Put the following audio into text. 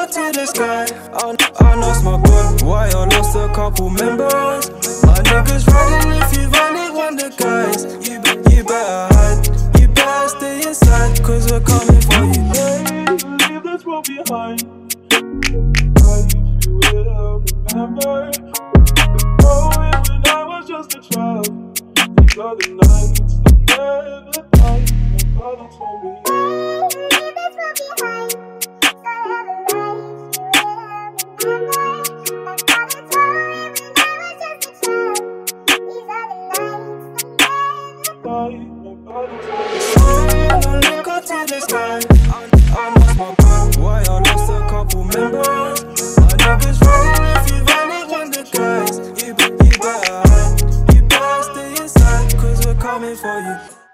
up to the sky. I lost my gun, why I lost a couple members. My niggas riding if you've only wonder, guys. You better hide, you better stay inside, cause we're coming for you. Hey, leave this world behind. I need you will remember. Oh, when I was just a child. These are the nights I never thought my father told me. Leave this world behind. Look up to the sky. I lost my gun, why I lost a couple members. My niggas riding if you've only wonder, guys. You better hide, you better stay inside, cause we're coming for you.